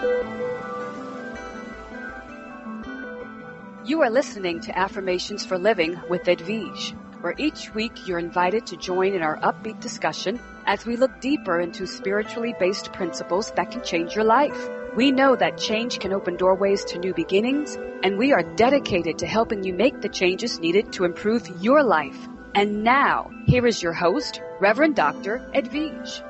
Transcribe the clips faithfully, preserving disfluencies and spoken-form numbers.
You are listening to Affirmations for Living with Edwige, where each week you're invited to join in our upbeat discussion as we look deeper into spiritually based principles that can change your life. We know that change can open doorways to new beginnings, and we are dedicated to helping you make the changes needed to improve your life. And now, here is your host, Reverend Doctor Edwige.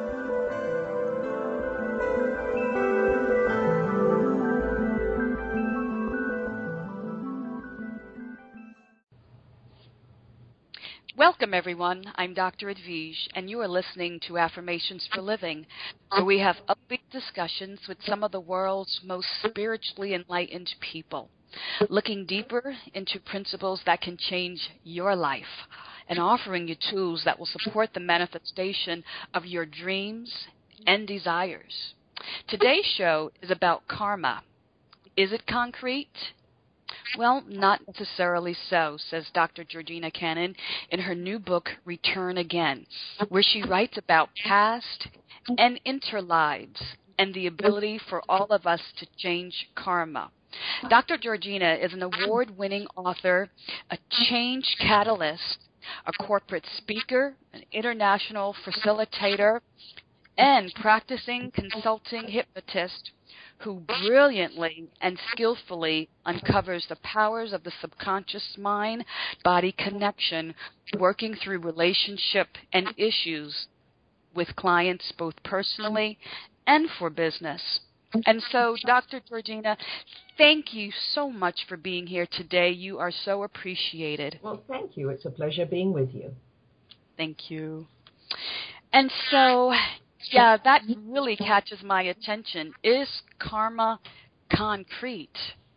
Welcome, everyone. I'm Doctor Edwige, and you are listening to Affirmations for Living, where we have upbeat discussions with some of the world's most spiritually enlightened people, looking deeper into principles that can change your life and offering you tools that will support the manifestation of your dreams and desires. Today's show is about karma. Is it concrete? Well, not necessarily so, says Doctor Georgina Cannon in her new book, Return Again, where she writes about past and interlives and the ability for all of us to change karma. Doctor Georgina is an award-winning author, a change catalyst, a corporate speaker, an international facilitator, and practicing consulting hypnotist who brilliantly and skillfully uncovers the powers of the subconscious mind-body connection, working through relationship and issues with clients both personally and for business. And so, Doctor Georgina, thank you so much for being here today. You are so appreciated. Well, thank you. It's a pleasure being with you. Thank you. And so, yeah, that really catches my attention. Is karma concrete?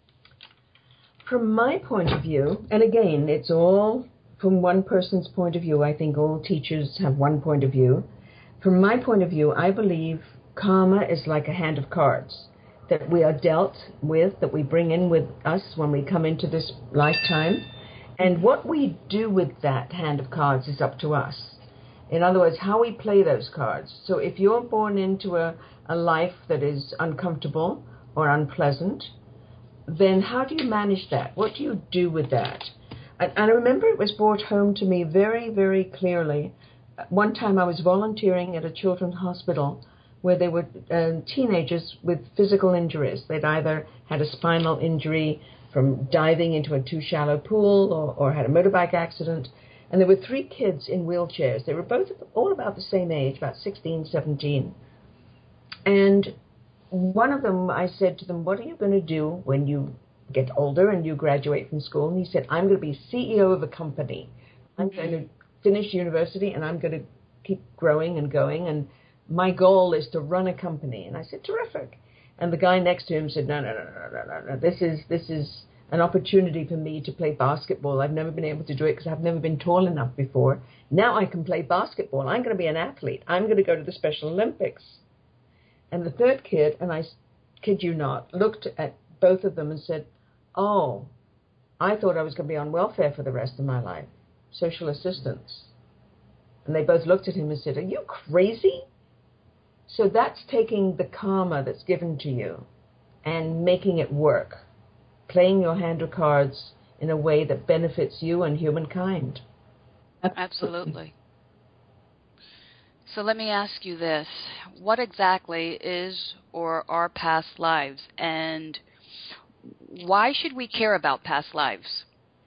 From my point of view, and again, it's all from one person's point of view. I think all teachers have one point of view. From my point of view, I believe karma is like a hand of cards that we are dealt with, that we bring in with us when we come into this lifetime. And what we do with that hand of cards is up to us. In other words, how we play those cards. So if you're born into a, a life that is uncomfortable or unpleasant, then how do you manage that? What do you do with that? And, and I remember it was brought home to me very, very clearly. One time I was volunteering at a children's hospital where there were uh, teenagers with physical injuries. They'd either had a spinal injury from diving into a too shallow pool or, or had a motorbike accident. And there were three kids in wheelchairs. They were both all about the same age, about sixteen, seventeen. And one of them, I said to them, what are you going to do when you get older and you graduate from school? And he said, I'm going to be C E O of a company. I'm going to finish university and I'm going to keep growing and going. And my goal is to run a company. And I said, terrific. And the guy next to him said, no, no, no, no, no, no, no. This is, this is an opportunity for me to play basketball. I've never been able to do it because I've never been tall enough before. Now I can play basketball. I'm going to be an athlete. I'm going to go to the Special Olympics. And the third kid, and I kid you not, looked at both of them and said, oh, I thought I was going to be on welfare for the rest of my life, social assistance. And they both looked at him and said, are you crazy? So that's taking the karma that's given to you and making it work. Playing your hand of cards in a way that benefits you and humankind. Absolutely. So let me ask you this. What exactly is or are past lives, and why should we care about past lives?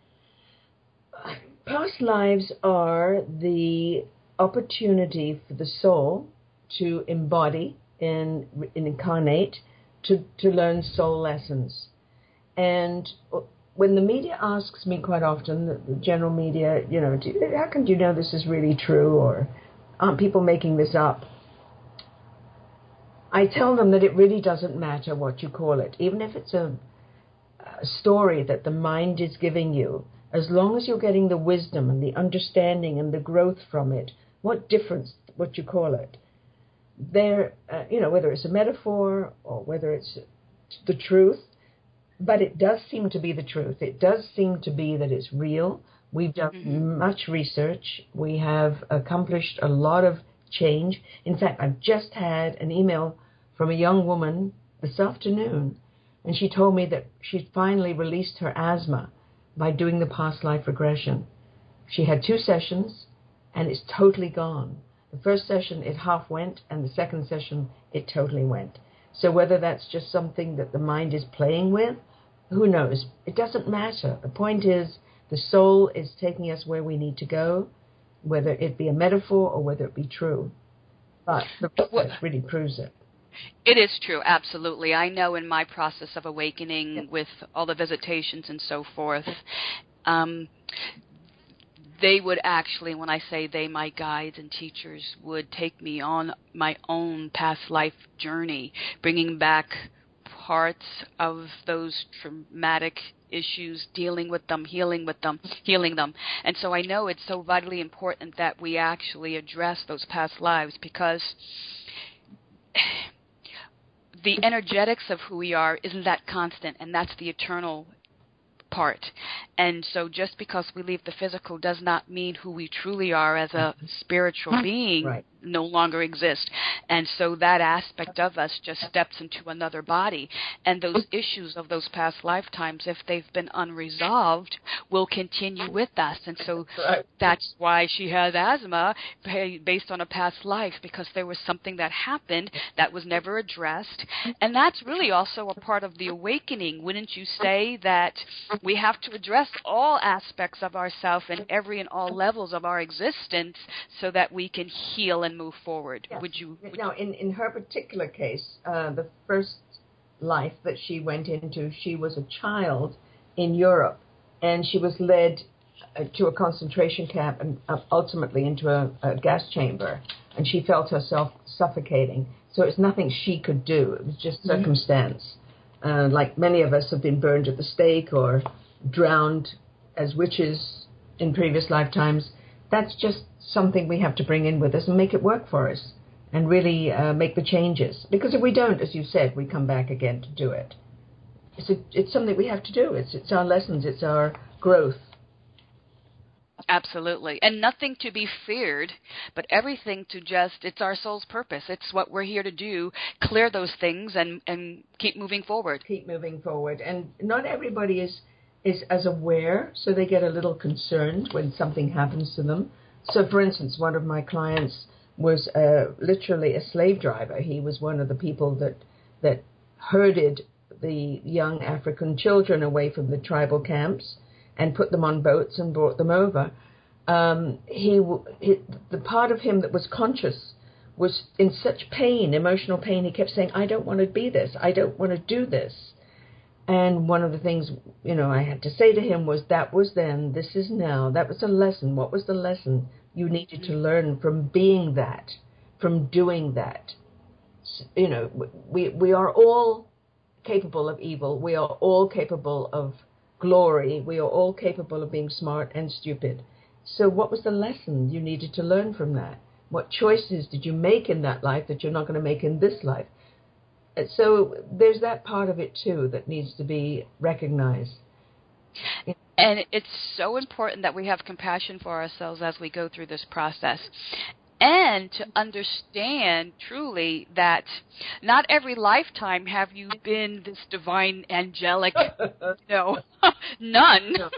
Past lives are the opportunity for the soul to embody and, and incarnate, to, to learn soul lessons. And when the media asks me quite often, the, the general media, you know, do, how can you know this is really true, or aren't people making this up? I tell them that it really doesn't matter what you call it, even if it's a, a story that the mind is giving you, as long as you're getting the wisdom and the understanding and the growth from it, what difference what you call it? There, uh, you know, whether it's a metaphor or whether it's the truth. But it does seem to be the truth. It does seem to be that it's real. We've done mm-hmm. much research. We have accomplished a lot of change. In fact, I've just had an email from a young woman this afternoon, and she told me that she'd finally released her asthma by doing the past life regression. She had two sessions, and it's totally gone. The first session, it half went, and the second session, it totally went. So whether that's just something that the mind is playing with, who knows? It doesn't matter. The point is, the soul is taking us where we need to go, whether it be a metaphor or whether it be true. But the process really proves it. It is true, absolutely. I know in my process of awakening, yeah, with all the visitations and so forth, um, they would actually, when I say they, my guides and teachers, would take me on my own past life journey, bringing back parts of those traumatic issues, dealing with them, healing with them, healing them. And so I know it's so vitally important that we actually address those past lives, because the energetics of who we are isn't that constant, and that's the eternal part. And so just because we leave the physical does not mean who we truly are as a spiritual being right. no longer exists. And so that aspect of us just steps into another body. And those issues of those past lifetimes, if they've been unresolved, will continue with us. And so that's why she has asthma based on a past life, because there was something that happened that was never addressed. And that's really also a part of the awakening. Wouldn't you say that we have to address all aspects of ourselves and every and all levels of our existence so that we can heal and move forward? Yes. Would you? Would now, in, in her particular case, uh, the first life that she went into, she was a child in Europe, and she was led uh, to a concentration camp and uh, ultimately into a, a gas chamber, and she felt herself suffocating. So it's nothing she could do. It was just circumstance. Uh, like many of us have been burned at the stake or drowned as witches in previous lifetimes. That's just something we have to bring in with us and make it work for us and really uh, make the changes. Because if we don't, as you said, we come back again to do it. It's, a, it's something we have to do. It's, it's our lessons. It's our growth. Absolutely. And nothing to be feared, but everything to just, it's our soul's purpose. It's what we're here to do, clear those things and, and keep moving forward. Keep moving forward. And not everybody is, is as aware, so they get a little concerned when something happens to them. So, for instance, one of my clients was uh, literally a slave driver. He was one of the people that that herded the young African children away from the tribal camps and put them on boats and brought them over. Um, he, he, the part of him that was conscious was in such pain, emotional pain. He kept saying, I don't want to be this. I don't want to do this. And one of the things, you know, I had to say to him was, that was then, this is now. That was a lesson. What was the lesson you needed to learn from being that, from doing that? You know, we we are all capable of evil. We are all capable of glory. We are all capable of being smart and stupid. So what was the lesson you needed to learn from that? What choices did you make in that life that you're not going to make in this life? So there's that part of it, too, that needs to be recognized. And it's so important that we have compassion for ourselves as we go through this process. And to understand truly that not every lifetime have you been this divine, angelic, no, none. No.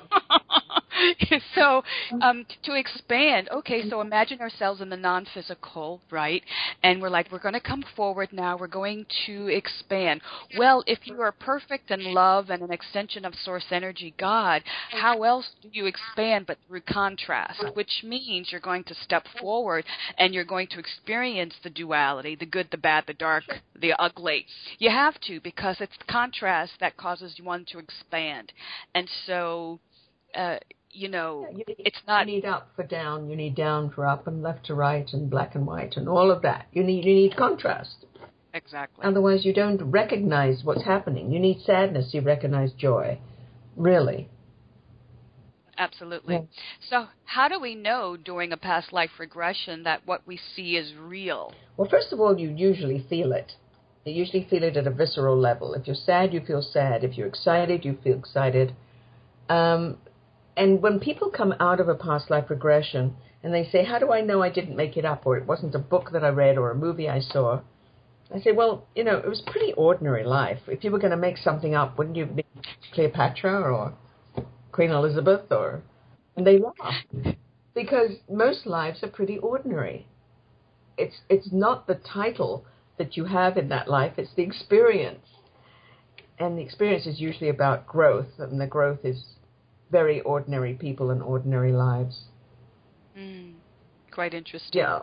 So um, to expand, okay, so imagine ourselves in the non-physical, right? And we're like, we're going to come forward now. We're going to expand. Well, if you are perfect in love and an extension of source energy, God, how else do you expand but through contrast, which means you're going to step forward and you're going to experience the duality, the good, the bad, the dark, the ugly. You have to, because it's the contrast that causes one to expand. And so, uh, you know, yeah, you need, it's not... You need up for down, you need down for up, and left to right, and black and white, and all of that. You need, you need contrast. Exactly. Otherwise, you don't recognize what's happening. You need sadness, you recognize joy. Really. Absolutely. Yeah. So how do we know during a past life regression that what we see is real? Well, first of all, you usually feel it. You usually feel it at a visceral level. If you're sad, you feel sad. If you're excited, you feel excited. Um, and when people come out of a past life regression and they say, how do I know I didn't make it up, or it wasn't a book that I read or a movie I saw, I said, well, you know, it was pretty ordinary life. If you were going to make something up, wouldn't you be Cleopatra or Queen Elizabeth? Or and they laughed because most lives are pretty ordinary. It's it's not the title that you have in that life, it's the experience. And the experience is usually about growth, and the growth is very ordinary people and ordinary lives. Mm, quite interesting. Yeah.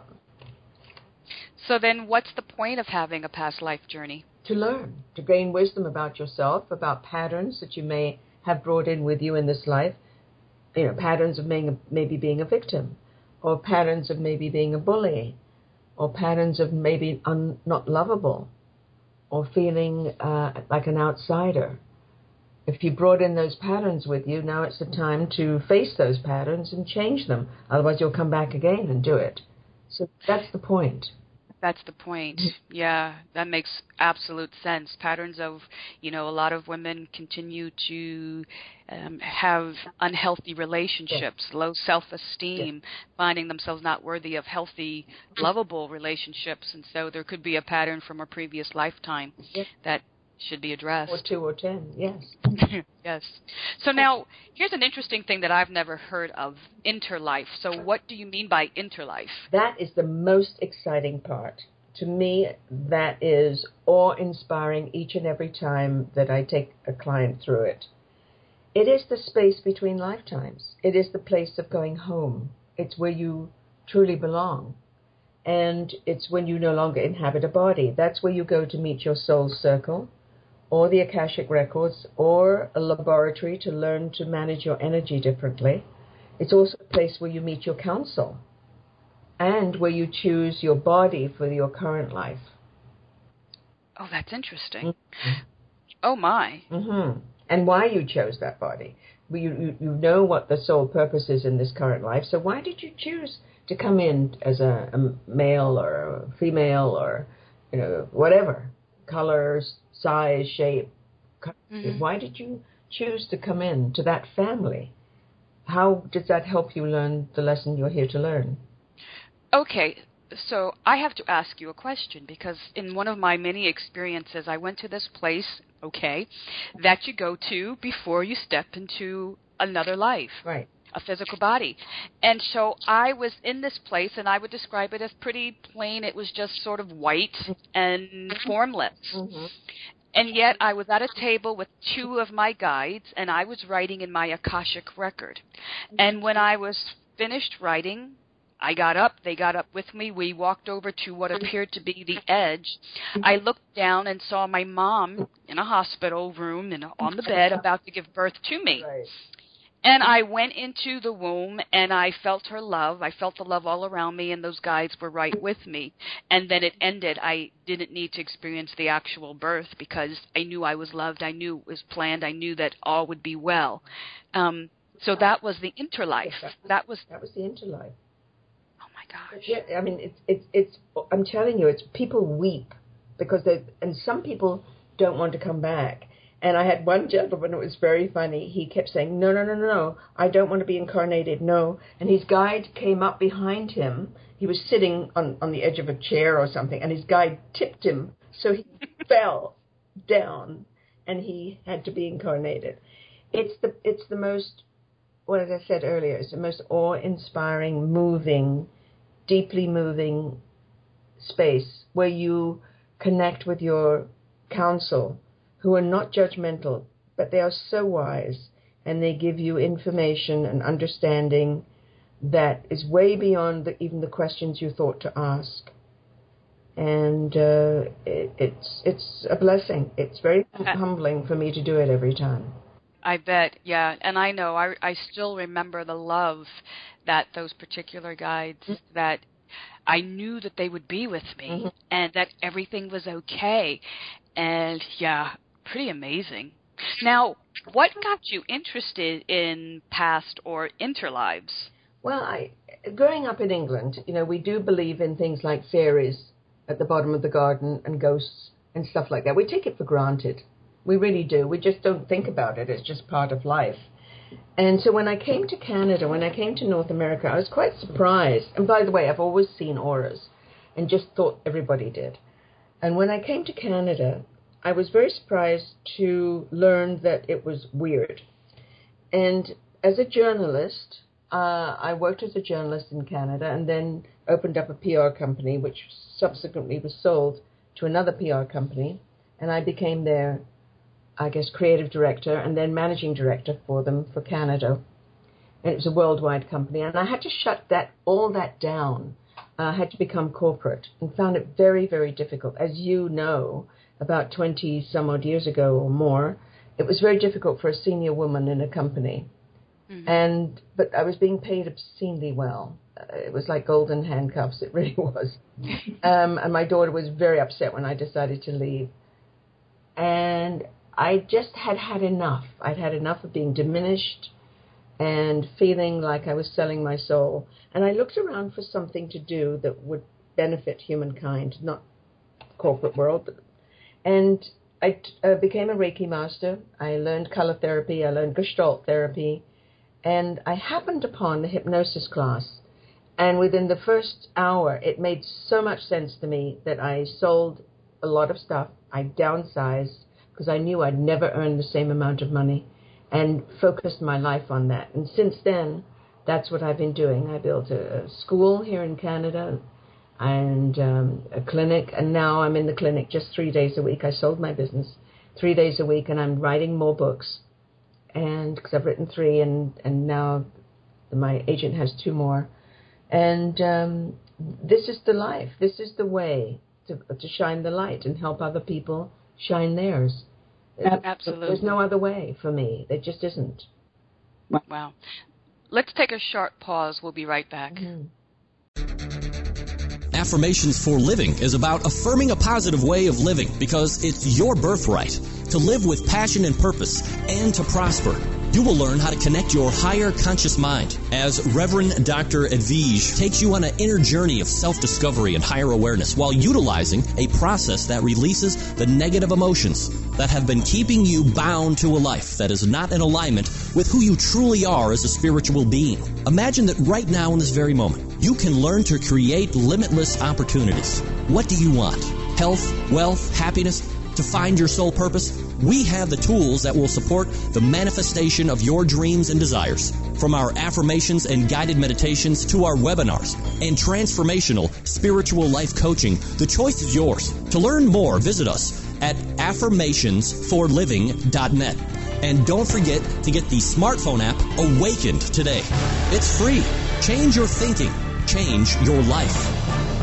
So then what's the point of having a past life journey? To learn, to gain wisdom about yourself, about patterns that you may have brought in with you in this life. You know, patterns of being a, maybe being a victim, or patterns of maybe being a bully, or patterns of maybe un, not lovable, or feeling uh, like an outsider. If you brought in those patterns with you, now it's the time to face those patterns and change them. Otherwise, you'll come back again and do it. So that's the point. That's the point. Yeah, that makes absolute sense. Patterns of, you know, a lot of women continue to um, have unhealthy relationships, yeah. low self-esteem, yeah. finding themselves not worthy of healthy, lovable relationships. And so there could be a pattern from a previous lifetime yeah. that should be addressed. Or two or ten, yes. Yes. So now, here's an interesting thing that I've never heard of, interlife. So what do you mean by interlife? That is the most exciting part. To me, that is awe-inspiring each and every time that I take a client through it. It is the space between lifetimes. It is the place of going home. It's where you truly belong. And it's when you no longer inhabit a body. That's where you go to meet your soul circle, or the Akashic Records, or a laboratory to learn to manage your energy differently. It's also a place where you meet your counsel, and where you choose your body for your current life. Oh, that's interesting. Mm-hmm. Oh, my. Mm-hmm. And why you chose that body. You, you, you know what the soul purpose is in this current life, so why did you choose to come in as a, a male or a female or, you know, whatever, colors, size, shape? Mm-hmm. Why did you choose to come in to that family? How does that help you learn the lesson you're here to learn? Okay, so I have to ask you a question, because in one of my many experiences, I went to this place, okay, that you go to before you step into another life. Right. A physical body. And so I was in this place, and I would describe it as pretty plain. It was just sort of white and formless. Mm-hmm. And yet I was at a table with two of my guides, and I was writing in my Akashic record. And when I was finished writing, I got up, they got up with me, we walked over to what appeared to be the edge. I looked down and saw my mom in a hospital room and on the bed about to give birth to me. Right. And I went into the womb, and I felt her love. I felt the love all around me, and those guides were right with me. And then it ended. I didn't need to experience the actual birth because I knew I was loved. I knew it was planned. I knew that all would be well. Um, so that was the interlife. Yes, that, that was that was the interlife. Oh my gosh! Yeah, I mean, it's it's it's. I'm telling you, it's people weep because they, and some people don't want to come back. And I had one gentleman, it was very funny, he kept saying, no, no, no, no, no, I don't want to be incarnated, no. And his guide came up behind him. He was sitting on, on the edge of a chair or something, and his guide tipped him, so he fell down, and he had to be incarnated. It's the it's the most, what as I said earlier, it's the most awe-inspiring, moving, deeply moving space where you connect with your counsel, who are not judgmental, but they are so wise, and they give you information and understanding that is way beyond the, even the questions you thought to ask. And uh, it, it's it's a blessing. It's very humbling for me to do it every time. I bet, yeah. And I know, I, I still remember the love that those particular guides, mm-hmm. that I knew that they would be with me, mm-hmm. and that everything was okay. And, yeah, pretty amazing. Now, what got you interested in past or interlives? Well, I, growing up in England, you know, we do believe in things like fairies at the bottom of the garden and ghosts and stuff like that. We take it for granted. We really do. We just don't think about it. It's just part of life. And so when I came to Canada, when I came to North America, I was quite surprised. And by the way, I've always seen auras and just thought everybody did. And when I came to Canada, I was very surprised to learn that it was weird. And as a journalist, uh, I worked as a journalist in Canada and then opened up a P R company, which subsequently was sold to another P R company. And I became their, I guess, creative director and then managing director for them for Canada. And it was a worldwide company. And I had to shut that all that down. I uh, had to become corporate and found it very, very difficult. As you know, about twenty some odd years ago or more, it was very difficult for a senior woman in a company. Mm-hmm. And but I was being paid obscenely well. Uh, it was like golden handcuffs. It really was. um, and my daughter was very upset when I decided to leave. And I just had had enough. I'd had enough of being diminished and feeling like I was selling my soul. And I looked around for something to do that would benefit humankind, not corporate world. And I uh, became a Reiki master. I learned color therapy. I learned Gestalt therapy. And I happened upon the hypnosis class. And within the first hour, it made so much sense to me that I sold a lot of stuff. I downsized because I knew I'd never earn the same amount of money, and focused my life on that. And since then, that's what I've been doing. I built a, a school here in Canada and um, a clinic, and now I'm in the clinic just three days a week. I sold my business three days a week, and I'm writing more books, and because I've written three, and, and now my agent has two more. And um, this is the life. This is the way to, to shine the light and help other people shine theirs. Absolutely. There's no other way for me. There just isn't. Wow. Let's take a short pause. We'll be right back. Mm-hmm. Affirmations for Living is about affirming a positive way of living because it's your birthright to live with passion and purpose and to prosper. You will learn how to connect your higher conscious mind as Reverend Doctor Edvige takes you on an inner journey of self-discovery and higher awareness while utilizing a process that releases the negative emotions that have been keeping you bound to a life that is not in alignment with who you truly are as a spiritual being. Imagine that right now in this very moment, you can learn to create limitless opportunities. What do you want? Health, wealth, happiness? To find your soul purpose? We have the tools that will support the manifestation of your dreams and desires. From our affirmations and guided meditations to our webinars and transformational spiritual life coaching, the choice is yours. To learn more, visit us at affirmations for living dot net. And don't forget to get the smartphone app Awakened today. It's free. Change your thinking. Change your life.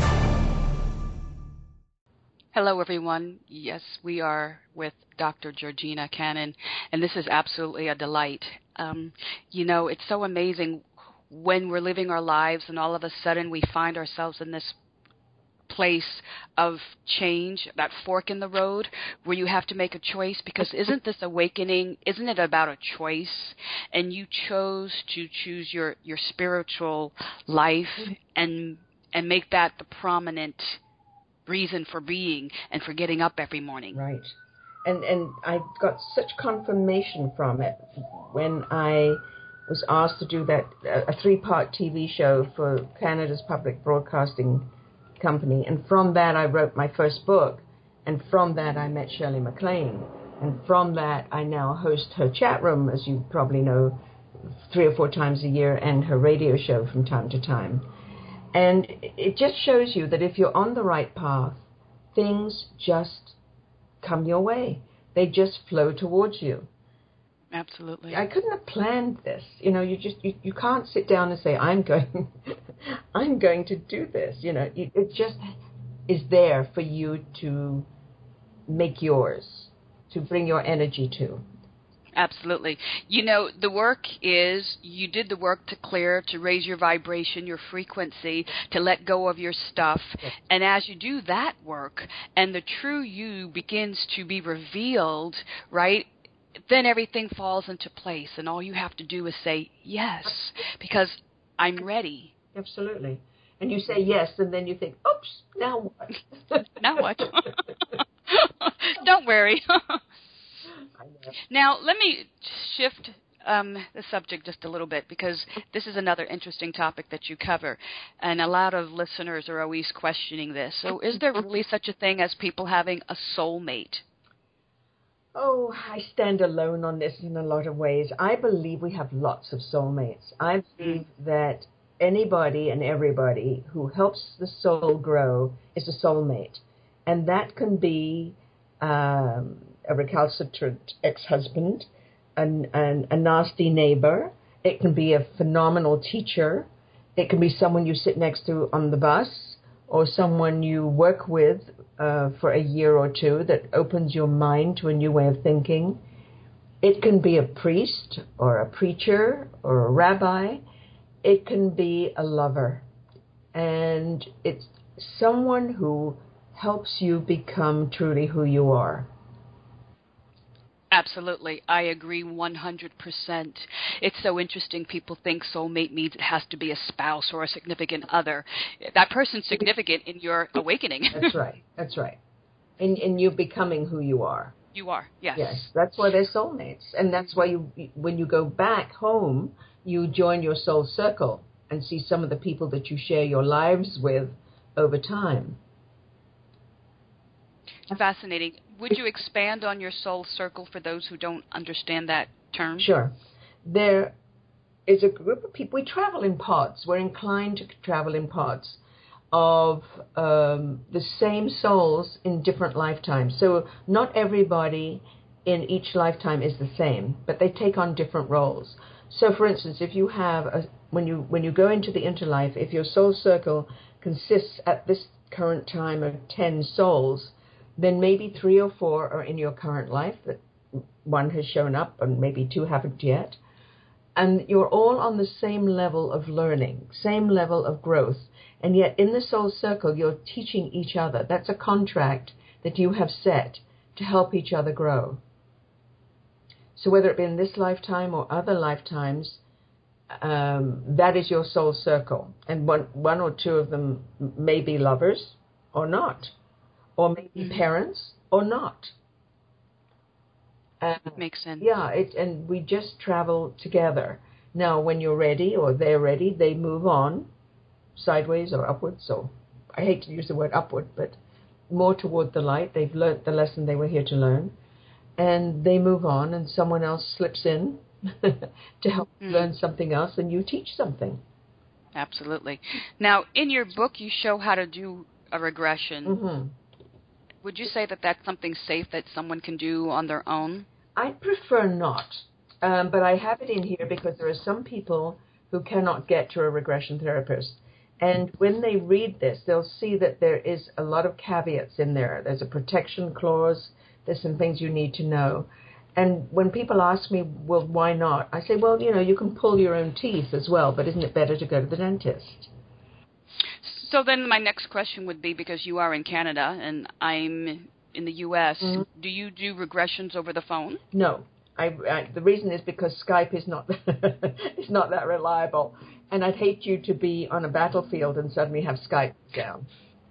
Hello, everyone. Yes, we are with Doctor Georgina Cannon, and this is absolutely a delight. Um, you know, it's so amazing when we're living our lives and all of a sudden we find ourselves in this place of change, that fork in the road where you have to make a choice, because isn't this awakening, isn't it about a choice? And you chose to choose your, your spiritual life and and make that the prominent reason for being and for getting up every morning. Right. And and I got such confirmation from it when I was asked to do that, a three-part T V show for Canada's Public Broadcasting Company. And from that, I wrote my first book. And from that, I met Shirley MacLaine. And from that, I now host her chat room, as you probably know, three or four times a year, and her radio show from time to time. And it just shows you that if you're on the right path, things just come your way. They just flow towards you. Absolutely. I couldn't have planned this. You know, you just you, you can't sit down and say, I'm going I'm going to do this. You know, it, it just is there for you to make yours, to bring your energy to. Absolutely. You know, the work is, you did the work to clear, to raise your vibration, your frequency, to let go of your stuff. Yes. And as you do that work and the true you begins to be revealed, right, then everything falls into place. And all you have to do is say yes, because I'm ready. Absolutely. And you say yes, and then you think, oops, now what? Now what? Don't worry. Now, let me shift um, the subject just a little bit, because this is another interesting topic that you cover, and a lot of listeners are always questioning this. So is there really such a thing as people having a soulmate? Oh, I stand alone on this in a lot of ways. I believe we have lots of soulmates. I believe that anybody and everybody who helps the soul grow is a soulmate. And that can be um, a recalcitrant ex-husband, an, an, a nasty neighbor. It can be a phenomenal teacher. It can be someone you sit next to on the bus, or someone you work with uh, for a year or two that opens your mind to a new way of thinking. It can be a priest or a preacher or a rabbi. It can be a lover. And it's someone who helps you become truly who you are. Absolutely. I agree one hundred percent. It's so interesting. People think soulmate means it has to be a spouse or a significant other. That person's significant in your awakening. That's right. That's right. In, in you becoming who you are. You are, yes. Yes, that's why they're soulmates. And that's why you, when you go back home, you join your soul circle and see some of the people that you share your lives with over time. Fascinating. Would you expand on your soul circle for those who don't understand that term? Sure. There is a group of people. We travel in pods. We're inclined to travel in pods of um, the same souls in different lifetimes. So not everybody in each lifetime is the same, but they take on different roles. So, for instance, if you have a, when you when you go into the interlife, if your soul circle consists at this current time of ten souls, then maybe three or four are in your current life, that one has shown up and maybe two haven't yet. And you're all on the same level of learning, same level of growth. And yet in the soul circle, you're teaching each other. That's a contract that you have set to help each other grow. So whether it be in this lifetime or other lifetimes, um, that is your soul circle. And one, one or two of them may be lovers or not. Or maybe parents, or not. Uh, Makes sense. Yeah, it, and we just travel together. Now, when you're ready, or they're ready, they move on, sideways or upwards. So, I hate to use the word upward, but more toward the light. They've learnt the lesson they were here to learn. And they move on, and someone else slips in to help mm. learn something else, and you teach something. Absolutely. Now, in your book, you show how to do a regression. Mm-hmm. Would you say that that's something safe that someone can do on their own? I prefer not, um, but I have it in here because there are some people who cannot get to a regression therapist. And when they read this, they'll see that there is a lot of caveats in there. There's a protection clause. There's some things you need to know. And when people ask me, well, why not? I say, well, you know, you can pull your own teeth as well, but isn't it better to go to the dentist? So then my next question would be, because you are in Canada and I'm in the U S, mm-hmm. do you do regressions over the phone? No. I, I, the reason is because Skype is not is not that reliable. And I'd hate you to be on a battlefield and suddenly have Skype down.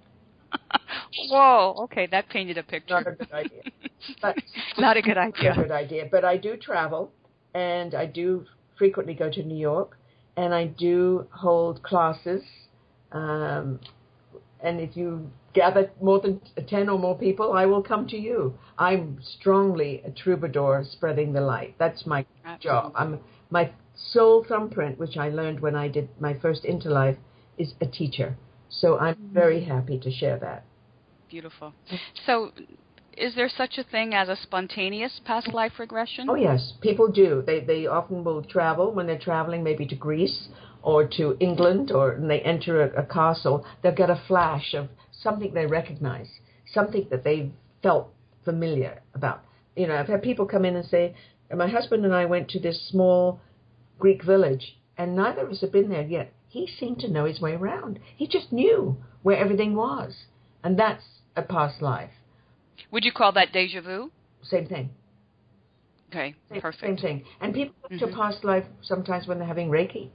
Whoa, okay, that painted a picture. Not a good idea. But, not a good idea. Not a good idea. But I do travel, and I do frequently go to New York, and I do hold classes. Um, and if you gather more than ten or more people, I will come to you. I'm strongly a troubadour spreading the light. That's my Absolutely. job. I'm my soul thumbprint, which I learned when I did my first interlife, is a teacher. So I'm mm-hmm. very happy to share that. Beautiful. So is there such a thing as a spontaneous past life regression? Oh, yes. People do. They they often will travel when they're traveling, maybe to Greece or to England, or and they enter a, a castle. They'll get a flash of something they recognize, something that they felt familiar about. You know, I've had people come in and say, my husband and I went to this small Greek village, and neither of us have been there yet. He seemed to know his way around. He just knew where everything was. And that's a past life. Would you call that deja vu? Same thing. Okay, same, perfect. Same thing. And people go mm-hmm. to past life sometimes when they're having Reiki.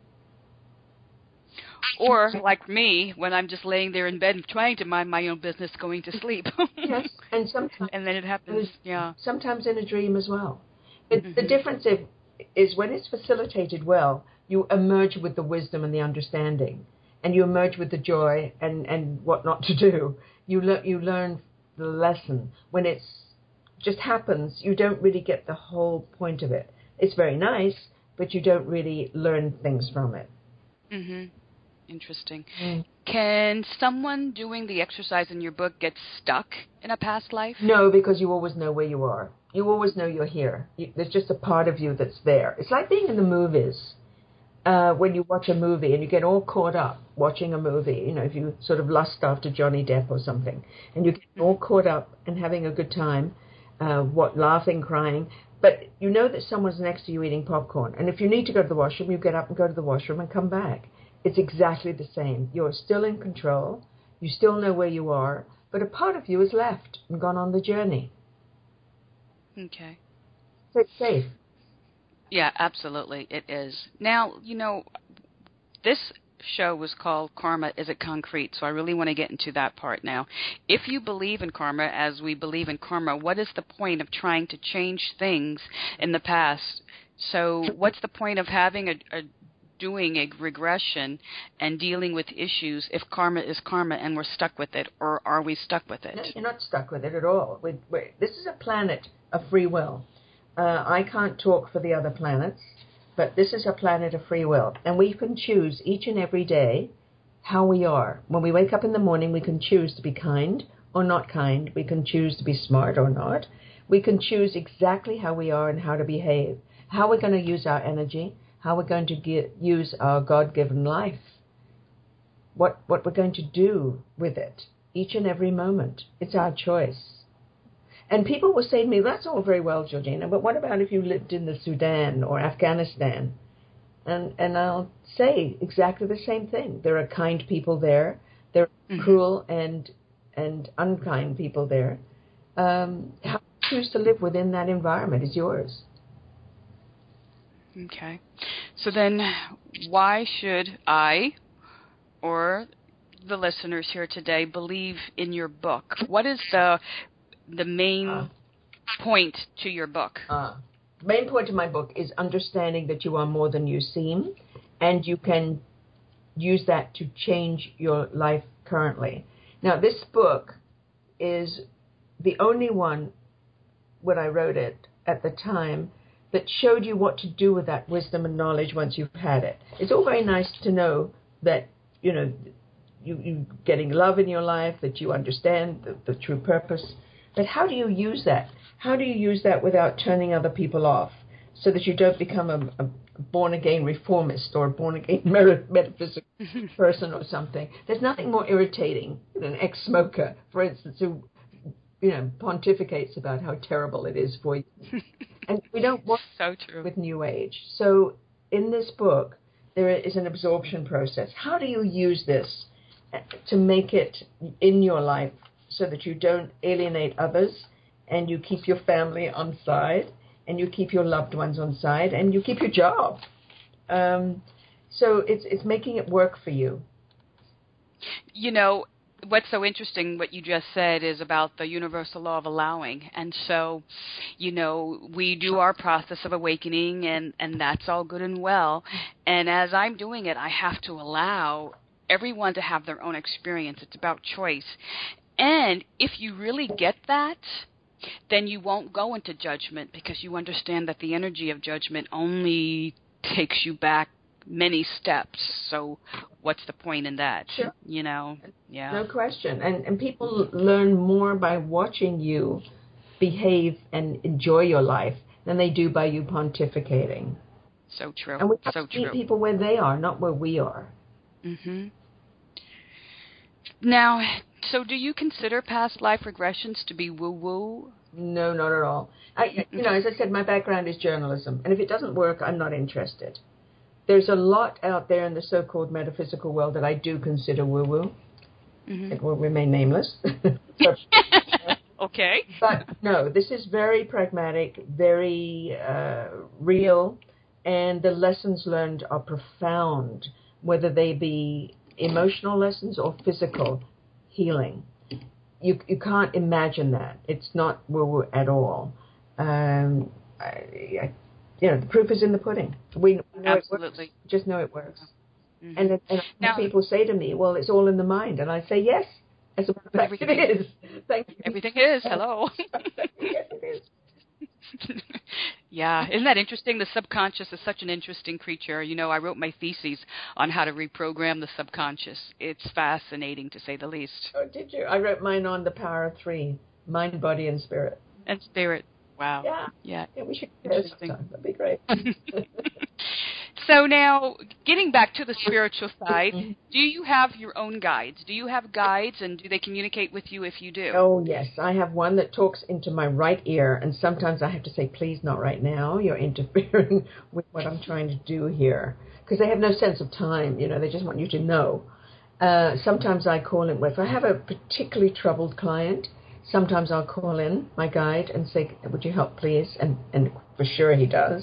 Or, like me, when I'm just laying there in bed trying to mind my own business, going to sleep. Yes, and sometimes... And then it happens, yeah. Sometimes in a dream as well. But mm-hmm. the difference is, is when it's facilitated well, you emerge with the wisdom and the understanding, and you emerge with the joy and, and what not to do. You, le- you learn the lesson. When it just happens, you don't really get the whole point of it. It's very nice, but you don't really learn things from it. Mm-hmm. Interesting. Mm. Can someone doing the exercise in your book get stuck in a past life? No, because you always know where you are. You always know you're here. You, there's just a part of you that's there. It's like being in the movies. Uh, when you watch a movie and you get all caught up watching a movie, you know, if you sort of lust after Johnny Depp or something, and you get all caught up and having a good time, uh, what, laughing, crying, but you know that someone's next to you eating popcorn. And if you need to go to the washroom, you get up and go to the washroom and come back. It's exactly the same. You're still in control. You still know where you are, but a part of you has left and gone on the journey. Okay. So it's safe. Yeah, absolutely, it is. Now, you know, this show was called Karma, Is It Concrete? So I really want to get into that part now. If you believe in karma, as we believe in karma, what is the point of trying to change things in the past? So what's the point of having a, a doing a regression and dealing with issues if karma is karma and we're stuck with it, or are we stuck with it? No, you're not stuck with it at all. We, we, this is a planet of free will. Uh, I can't talk for the other planets, but this is a planet of free will. And we can choose each and every day how we are. When we wake up in the morning, we can choose to be kind or not kind. We can choose to be smart or not. We can choose exactly how we are and how to behave, how we're going to use our energy, how we're going to get, use our God-given life, what what we're going to do with it each and every moment. It's our choice. And people will say to me, that's all very well, Georgina, but what about if you lived in the Sudan or Afghanistan? And and I'll say exactly the same thing. There are kind people there. There are mm-hmm. cruel and and unkind people there. Um, how you choose to live within that environment is yours. Okay. So then why should I or the listeners here today believe in your book? What is the the main uh, point to your book? Uh, the main point of my book is understanding that you are more than you seem, and you can use that to change your life currently. Now, this book is the only one, when I wrote it at the time, that showed you what to do with that wisdom and knowledge once you've had it. It's all very nice to know that, you know, you, you're getting love in your life, that you understand the, the true purpose. But how do you use that? How do you use that without turning other people off so that you don't become a, a born-again reformist or a born-again metaphysical person or something? There's nothing more irritating than an ex-smoker, for instance, who, you know, pontificates about how terrible it is for you. And we don't work so true. with New Age. So in this book, there is an absorption process. How do you use this to make it in your life so that you don't alienate others, and you keep your family on side, and you keep your loved ones on side, and you keep your job? Um, so it's it's making it work for you. You know, what's so interesting, what you just said, is about the universal law of allowing. And so, you know, we do our process of awakening, and, and that's all good and well. And as I'm doing it, I have to allow everyone to have their own experience. It's about choice. And if you really get that, then you won't go into judgment, because you understand that the energy of judgment only takes you back many steps. So what's the point in that? Sure. You know? Yeah. No question. And and people learn more by watching you behave and enjoy your life than they do by you pontificating. So true. And we have so to meet true. people where they are, not where we are. Mhm. Now, so do you consider past life regressions to be woo-woo? No, not at all. I, you know, as I said, my background is journalism, and if it doesn't work, I'm not interested. There's a lot out there in the so-called metaphysical world that I do consider woo-woo. Mm-hmm. It will remain nameless. but, okay. But no, this is very pragmatic, very uh, real, and the lessons learned are profound, whether they be emotional lessons or physical healing. You you can't imagine that. It's not woo-woo at all. Um, I, I you know, the proof is in the pudding. We know Absolutely. It works. Just know it works. Mm-hmm. And, and now, people say to me, well, it's all in the mind. And I say, yes, as a matter of fact, it is. Thank you. Everything is. Hello. Yes, it is. Yeah, isn't that interesting? The subconscious is such an interesting creature. You know, I wrote my thesis on how to reprogram the subconscious. It's fascinating, to say the least. Oh, did you? I wrote mine on the power of three, mind, body, and spirit. And spirit. Wow. Yeah. Yeah. Yeah, we should do this sometime. That'd be great. So now, getting back to the spiritual side, do you have your own guides? Do you have guides, and do they communicate with you if you do? Oh, yes. I have one that talks into my right ear, and sometimes I have to say, please, not right now. You're interfering with what I'm trying to do here. Because they have no sense of time, you know. They just want you to know. Uh, sometimes I call in. If I have a particularly troubled client, sometimes I'll call in my guide and say, would you help, please? And, and for sure he does.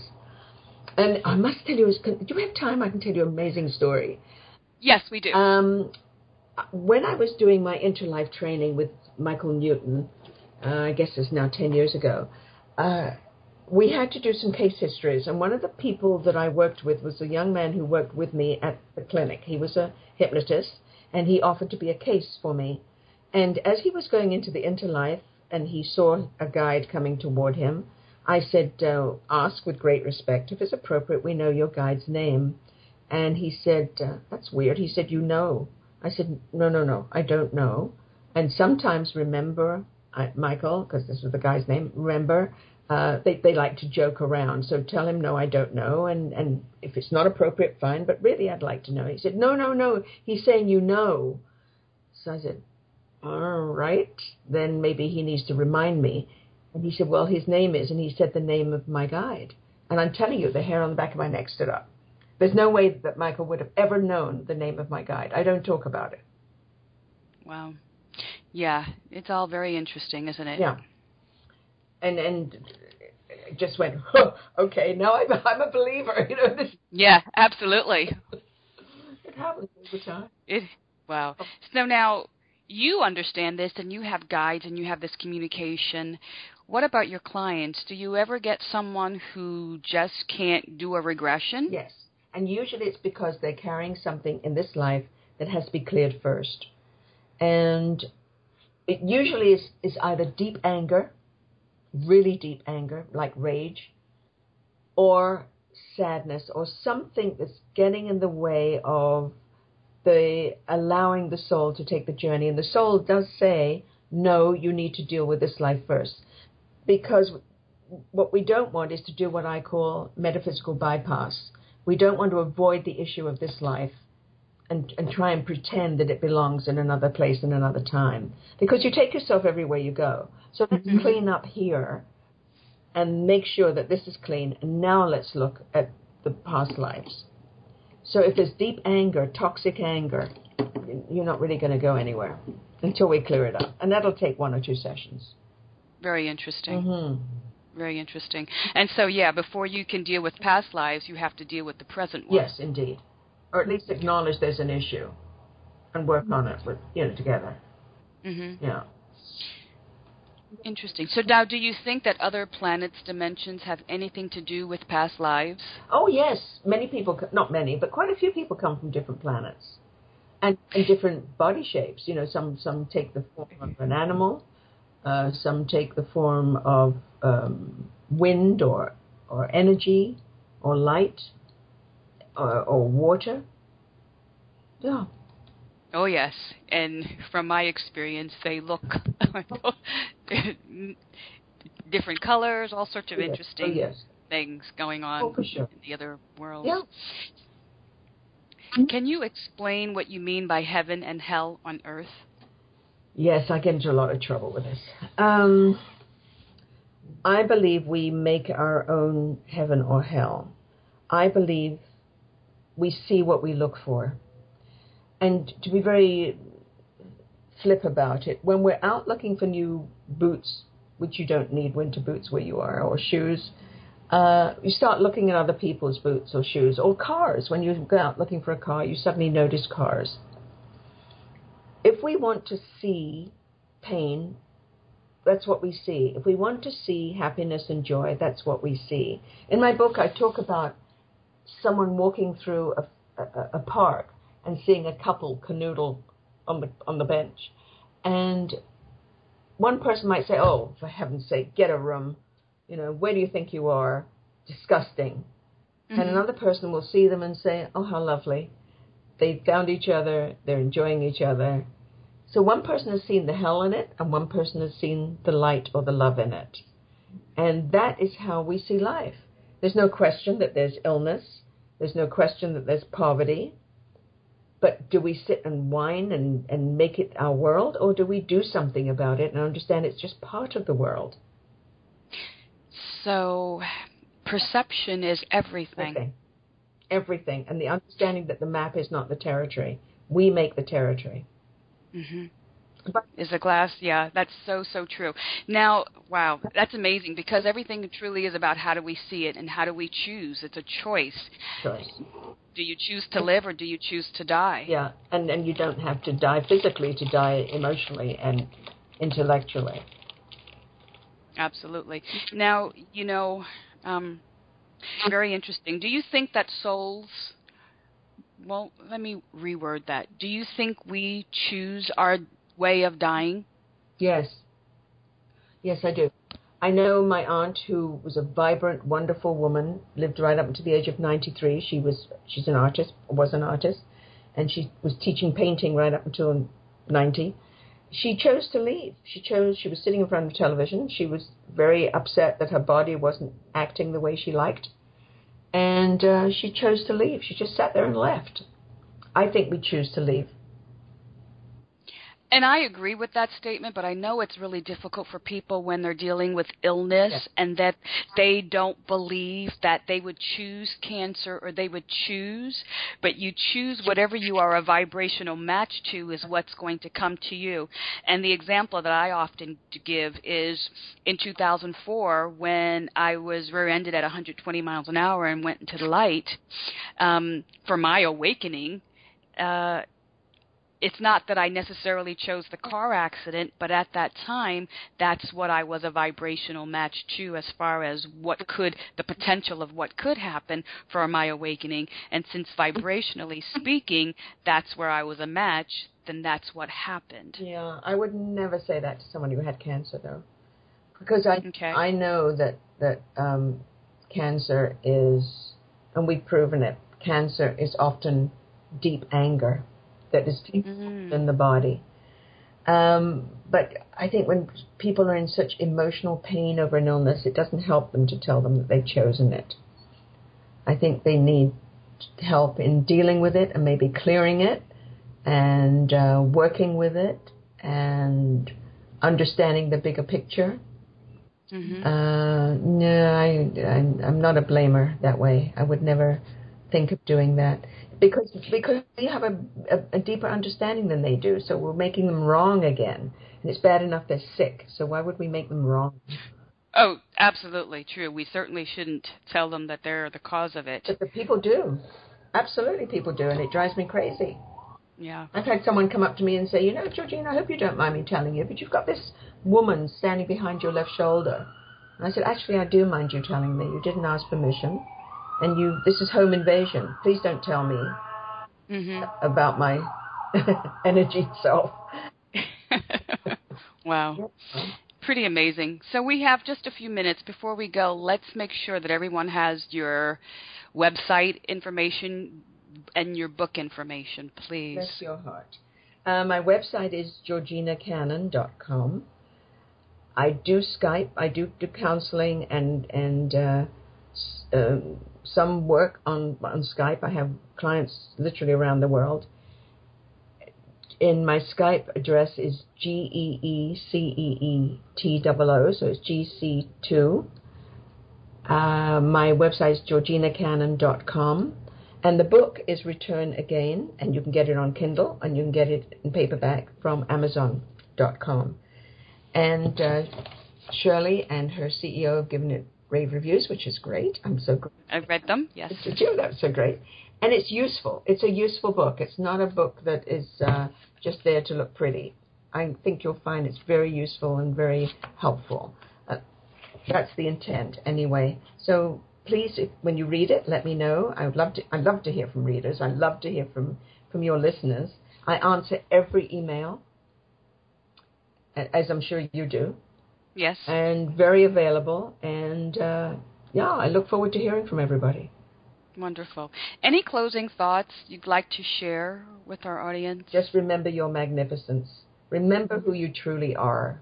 And I must tell you, do you have time? I can tell you an amazing story. Yes, we do. Um, when I was doing my interlife training with Michael Newton, uh, I guess it's now ten years ago, uh, we had to do some case histories. And one of the people that I worked with was a young man who worked with me at the clinic. He was a hypnotist, and he offered to be a case for me. And as he was going into the interlife, and he saw a guide coming toward him, I said, uh, ask with great respect, if it's appropriate, we know your guide's name. And he said, uh, that's weird. He said, you know. I said, no, no, no, I don't know. And sometimes, remember, uh, Michael, because this was the guy's name, remember, uh, they, they like to joke around. So tell him, no, I don't know. And, and if it's not appropriate, fine. But really, I'd like to know. He said, no, no, no. He's saying you know. So I said, all right. Then maybe he needs to remind me. And he said, well, his name is, and he said the name of my guide. And I'm telling you, the hair on the back of my neck stood up. There's no way that Michael would have ever known the name of my guide. I don't talk about it. Wow. Yeah, it's all very interesting, isn't it? Yeah. And and it just went, oh, okay, now I'm, I'm a believer. You know. This, yeah, absolutely. It happens all the time. It, wow. So now, you understand this, and you have guides, and you have this communication. What about your clients? Do you ever get someone who just can't do a regression? Yes, and usually it's because they're carrying something in this life that has to be cleared first. And it usually is, is either deep anger, really deep anger, like rage, or sadness, or something that's getting in the way of the allowing the soul to take the journey. And the soul does say, no, you need to deal with this life first. Because what we don't want is to do what I call metaphysical bypass. We don't want to avoid the issue of this life and, and try and pretend that it belongs in another place in another time. Because you take yourself everywhere you go. So let's mm-hmm. clean up here and make sure that this is clean. And now let's look at the past lives. So if there's deep anger, toxic anger, you're not really going to go anywhere until we clear it up. And that'll take one or two sessions. Very interesting. Mm-hmm. Very interesting. And so, yeah, before you can deal with past lives, you have to deal with the present one. Yes, indeed. Or at least acknowledge there's an issue and work on it with, you know, together. Mm-hmm. Yeah. Interesting. So now, do you think that other planets' dimensions have anything to do with past lives? Oh, yes. Many people, not many, but quite a few people come from different planets and, and different body shapes. You know, some, some take the form of an animal. Uh, some take the form of um, wind or, or energy or light or, or water. Yeah. Oh, yes. And from my experience, they look different colors, all sorts of yes. interesting oh, yes. things going on oh, for sure. in the other worlds. Yeah. Can you explain what you mean by heaven and hell on Earth? Yes, I get into a lot of trouble with this. Um, I believe we make our own heaven or hell. I believe we see what we look for. And to be very flip about it, when we're out looking for new boots, which you don't need winter boots where you are, or shoes, uh, you start looking at other people's boots or shoes, or cars. When you go out looking for a car, you suddenly notice cars. If we want to see pain that's what we see. If we want to see happiness and joy, that's what we see. In my book, I talk about someone walking through a, a, a park and seeing a couple canoodle on the on the bench. And one person might say, oh, for heaven's sake, get a room. You know, where do you think you are? Disgusting. Mm-hmm. And another person will see them and say, oh, how lovely. They found each other. They're enjoying each other. So one person has seen the hell in it, and one person has seen the light or the love in it. And that is how we see life. There's no question that there's illness. There's no question that there's poverty. But do we sit and whine and, and make it our world, or do we do something about it and understand it's just part of the world? So perception is everything. Everything. Everything. And the understanding that the map is not the territory. We make the territory. Mm-hmm. But, is a glass, yeah, that's so, so true. Now, wow, that's amazing, because everything truly is about how do we see it and how do we choose. It's a choice. Choice. Do you choose to live or do you choose to die? Yeah, and, and you don't have to die physically to die emotionally and intellectually. Absolutely. Now, you know, um, very interesting. Do you think that souls, well, let me reword that. Do you think we choose our way of dying? Yes. Yes, I do. I know my aunt, who was a vibrant, wonderful woman, lived right up to the age of ninety-three. She was, she's an artist, was an artist, and she was teaching painting right up until ninety. She chose to leave. She chose, she was sitting in front of television. She was very upset that her body wasn't acting the way she liked. And uh, she chose to leave. She just sat there and left. I think we choose to leave. And I agree with that statement, but I know it's really difficult for people when they're dealing with illness, yes, and that they don't believe that they would choose cancer or they would choose, but you choose whatever you are a vibrational match to is what's going to come to you. And the example that I often give is in two thousand four, when I was rear-ended at one hundred twenty miles an hour and went into the light, um, for my awakening, uh, it's not that I necessarily chose the car accident, but at that time, that's what I was a vibrational match to as far as what could, the potential of what could happen for my awakening. And since vibrationally speaking, that's where I was a match, then that's what happened. Yeah, I would never say that to someone who had cancer, though. Because I, okay. I know that, that um, cancer is, and we've proven it, cancer is often deep anger that is deep mm-hmm. in the body. Um, but I think when people are in such emotional pain over an illness, it doesn't help them to tell them that they've chosen it. I think they need help in dealing with it and maybe clearing it and uh, working with it and understanding the bigger picture. Mm-hmm. Uh, no, I, I'm, I'm not a blamer that way. I would never think of doing that. Because because we have a, a, a deeper understanding than they do, so we're making them wrong again. And it's bad enough they're sick, so why would we make them wrong? Oh, absolutely true. We certainly shouldn't tell them that they're the cause of it. But the people do. Absolutely people do, and it drives me crazy. Yeah. I've had someone come up to me and say, you know, Georgina, I hope you don't mind me telling you, but you've got this woman standing behind your left shoulder. And I said, actually, I do mind you telling me. You didn't ask permission. And you, this is home invasion. Please don't tell me mm-hmm. about my energy self. Wow. Pretty amazing. So we have just a few minutes before we go. Let's make sure that everyone has your website information and your book information, please. Bless your heart. Uh, my website is georgina cannon dot com. I do Skype. I do do counseling and, and uh, uh, some work on, on Skype. I have clients literally around the world. In my Skype address is G E E C E E T O O, so it's G C two. Uh, my website is georgina cannon dot com. And the book is Return Again, and you can get it on Kindle, and you can get it in paperback from amazon dot com. And uh, Shirley and her C E O have given it rave reviews, which is great. I'm so glad. I've read them, yes. Did you? That's so great. And it's useful. It's a useful book. It's not a book that is uh, just there to look pretty. I think you'll find it's very useful and very helpful. Uh, that's the intent, anyway. So please, if, when you read it, let me know. I would love to. I love to hear from readers. I love to hear from from your listeners. I answer every email, as I'm sure you do. Yes. And very available. And uh, yeah, I look forward to hearing from everybody. Wonderful. Any closing thoughts you'd like to share with our audience? Just remember your magnificence. Remember who you truly are.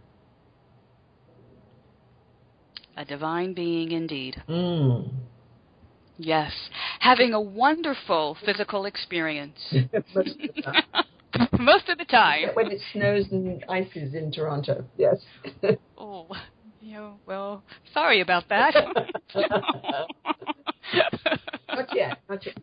A divine being indeed. Mm. Yes. Having a wonderful physical experience. Most of the time. Most of the time. When it snows and ices in Toronto, yes. Oh, you know, well, sorry about that. Not yet, not yet.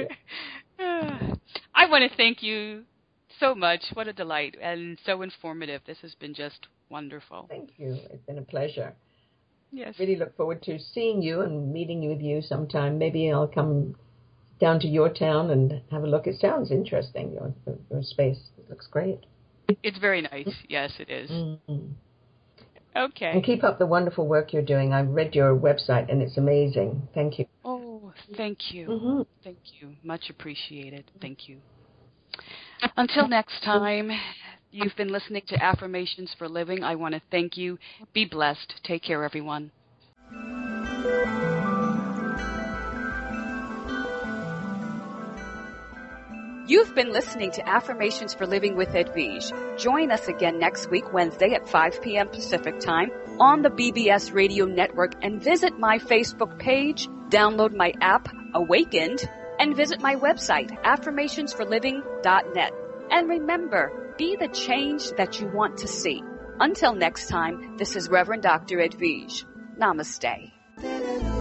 I want to thank you so much. What a delight and so informative. This has been just wonderful. Thank you. It's been a pleasure. Yes. Really look forward to seeing you and meeting with you sometime. Maybe I'll come down to your town and have a look. It sounds interesting, your, your space. It looks great. It's very nice. Yes, it is. Mm-hmm. Okay. And keep up the wonderful work you're doing. I've read your website, and it's amazing. Thank you. Oh, thank you. Mm-hmm. Thank you. Much appreciated. Thank you. Until next time, you've been listening to Affirmations for Living. I want to thank you. Be blessed. Take care, everyone. You've been listening to Affirmations for Living with Edwige. Join us again next week, Wednesday at five p.m. Pacific Time on the B B S Radio Network, and visit my Facebook page, download my app, Awakened, and visit my website, affirmations for living dot net. And remember, be the change that you want to see. Until next time, this is Reverend Doctor Edwige. Namaste.